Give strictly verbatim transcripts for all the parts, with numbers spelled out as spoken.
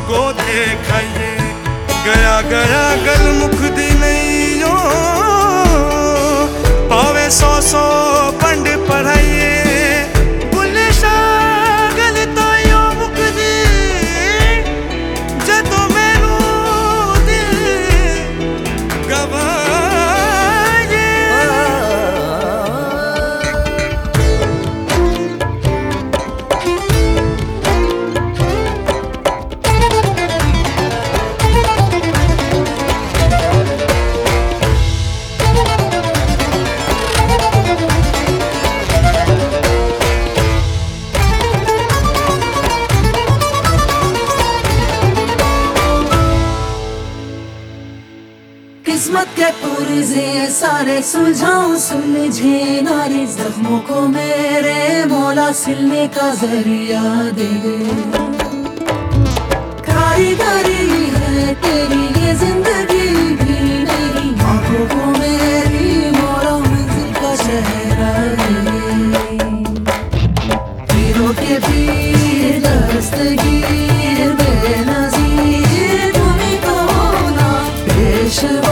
गो देखाइए गया गया गल मुखदी नहीं हो पावे सौ सौ पंड पढ़ाइए बुले शागल तो यो मुखदी जदों मैनू दिल गवाए। किस्मत के पुरजे सारे सुलझाऊं सुलझे नारे जख्मों को मेरे मौला सिलने का जरिया दे दे। कारीगरी है तेरी ये जिंदगी भी मेरी आंखों को मेरी मौला मंजिल का चेहरा दे दे। हीरों के पीर दस्तगीर बेनज़ीर तुम्हीं तो ना पेशवा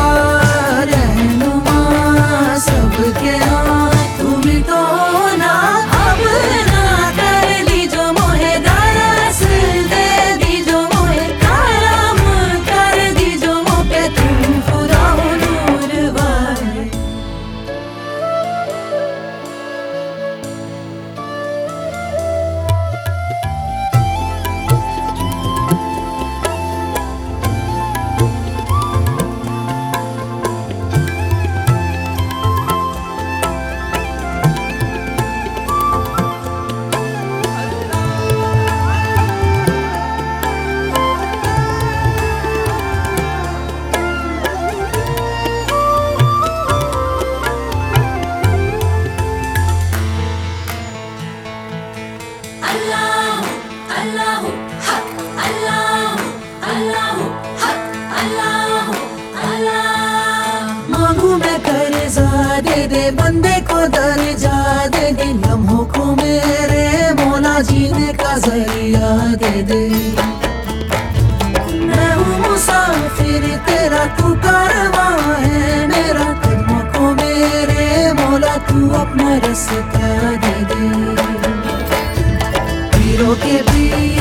दे दे बंदे को दर्जा दे दे लम्हों को मेरे मौला जीने का जरिया दे दे। मैं हूँ मुसाफिर तेरा तू कारवां है मेरा कदमों को मेरे मौला तू अपना रास्ता दे दे। हीरों के भी